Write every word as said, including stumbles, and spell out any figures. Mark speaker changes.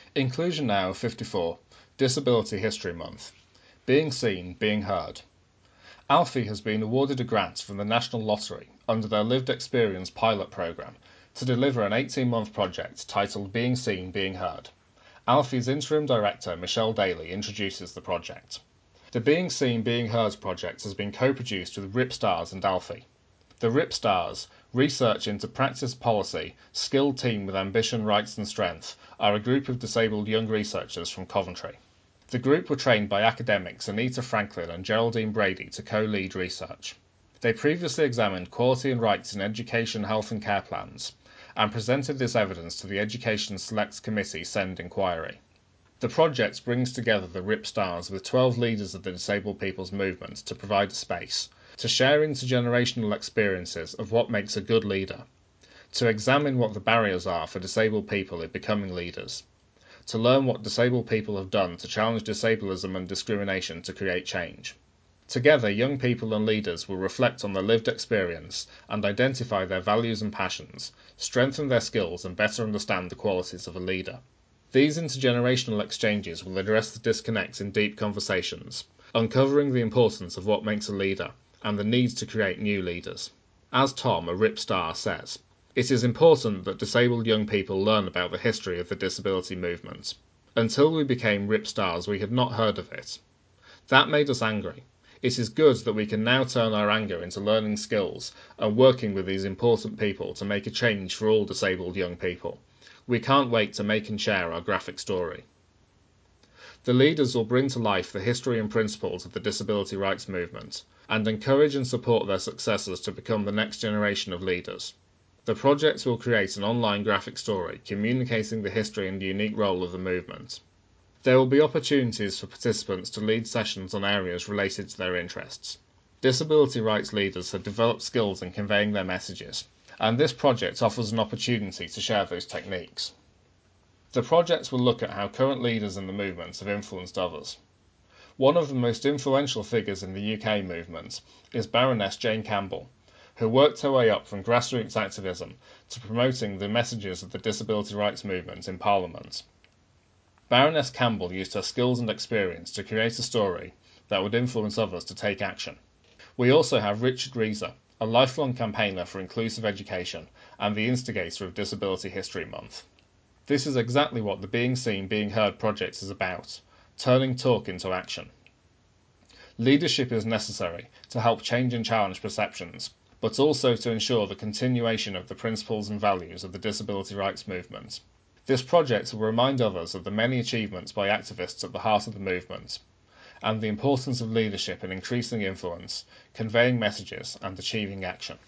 Speaker 1: Inclusion Now fifty-four, Disability History Month. Being Seen, Being Heard. Alfie has been awarded a grant from the National Lottery under their Lived Experience pilot programme to deliver an eighteen-month project titled Being Seen, Being Heard. Alfie's interim director, Michelle Daly, introduces the project. The Being Seen, Being Heard project has been co-produced with RIP Stars and Alfie. The RIP Stars, Research into Practice Policy, skilled team with ambition, rights and strength, are a group of disabled young researchers from Coventry. The group were trained by academics Anita Franklin and Geraldine Brady to co-lead research. They previously examined quality and rights in education, health and care plans, and presented this evidence to the Education Select Committee SEND inquiry. The project brings together the RIP Stars with twelve leaders of the disabled people's movement to provide a space to share intergenerational experiences of what makes a good leader, to examine what the barriers are for disabled people in becoming leaders, to learn what disabled people have done to challenge disableism and discrimination to create change. Together, young people and leaders will reflect on their lived experience and identify their values and passions, strengthen their skills and better understand the qualities of a leader. These intergenerational exchanges will address the disconnects in deep conversations, uncovering the importance of what makes a leader and the need to create new leaders. As Tom, a RIP Star, says, "It is important that disabled young people learn about the history of the disability movement. Until we became RIP Stars, we had not heard of it. That made us angry. It is good that we can now turn our anger into learning skills and working with these important people to make a change for all disabled young people. We can't wait to make and share our graphic story." The leaders will bring to life the history and principles of the disability rights movement and encourage and support their successors to become the next generation of leaders. The project will create an online graphic story communicating the history and unique role of the movement. There will be opportunities for participants to lead sessions on areas related to their interests. Disability rights leaders have developed skills in conveying their messages, and this project offers an opportunity to share those techniques. The project will look at how current leaders in the movement have influenced others. One of the most influential figures in the U K movement is Baroness Jane Campbell, who worked her way up from grassroots activism to promoting the messages of the disability rights movement in Parliament. Baroness Campbell used her skills and experience to create a story that would influence others to take action. We also have Richard Reeser, a lifelong campaigner for inclusive education and the instigator of Disability History Month. This is exactly what the Being Seen, Being Heard project is about, turning talk into action. Leadership is necessary to help change and challenge perceptions, but also to ensure the continuation of the principles and values of the disability rights movement. This project will remind others of the many achievements by activists at the heart of the movement, and the importance of leadership in increasing influence, conveying messages, and achieving action.